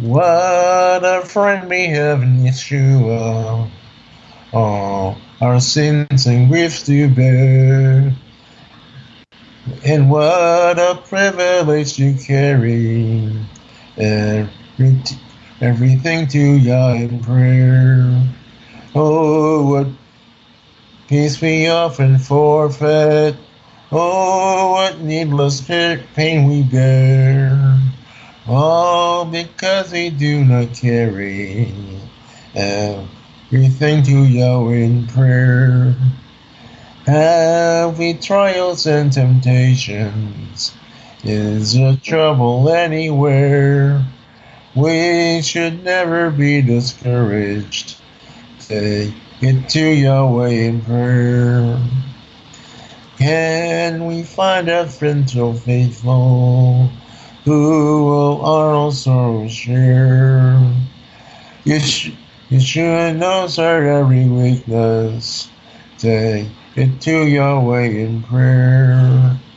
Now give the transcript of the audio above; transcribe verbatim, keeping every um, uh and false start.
What a friend we have in Yeshua. All our sins and griefs to bear. And what a privilege to carry every, everything to Yah in prayer. Oh, what peace we often forfeit. Oh, what needless pain we bear. All because we do not carry everything to Yahweh in prayer. Have we trials and temptations? Is there trouble anywhere? We should never be discouraged. Take it to Yahweh in prayer. Can we find a friend so faithful who will our sorrows share? Yeshua knows our every weakness. Take it to Yahweh in prayer.